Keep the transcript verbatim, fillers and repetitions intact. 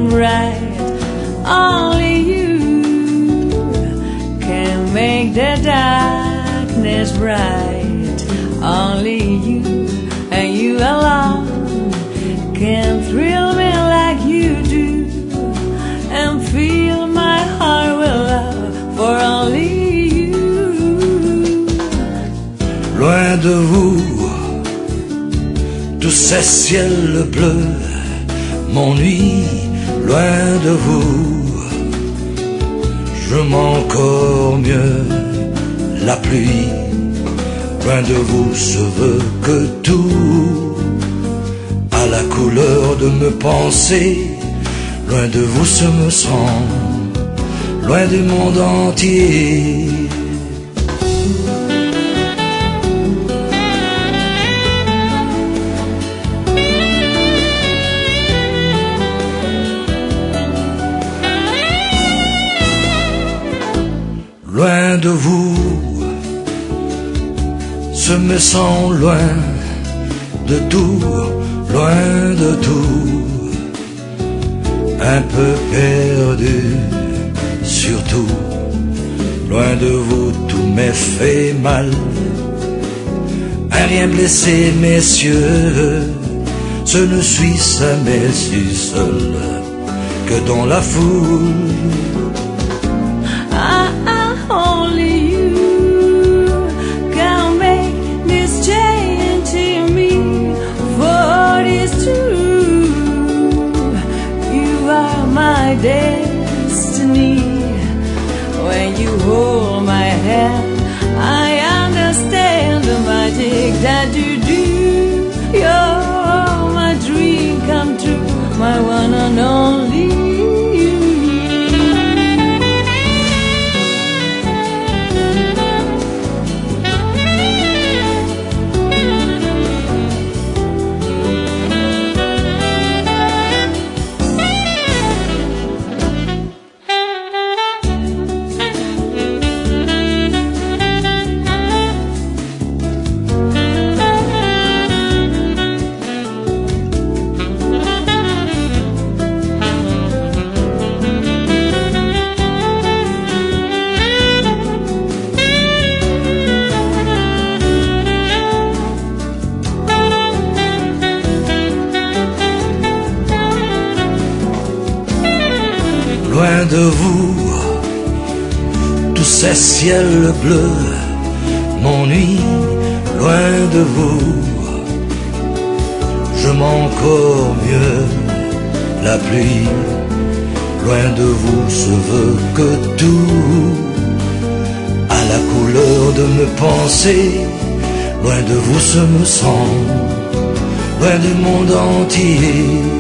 right. Only you can make the darkness bright. Only you and you alone can thrill me like you do, and fill my heart with love for only you. Loin de vous, tous ces ciels bleus m'ennuient. Loin de vous, je m'encore mieux la pluie. Loin de vous se veut que tout à la couleur de me penser. Loin de vous se me sent, loin du monde entier. Loin de vous, se me sent loin de tout, loin de tout, un peu perdu, surtout, loin de vous tout m'est fait mal, un rien blessé messieurs, je ne suis jamais si seul que dans la foule. My destiny, when you hold my hand, I understand the magic that you do. You're my dream come true, my one and only. Loin de vous, tous ces ciels bleus m'ennuient. Loin de vous, je m'encore mieux la pluie. Loin de vous se veut que tout à la couleur de me penser. Loin de vous se me sent, loin du monde entier.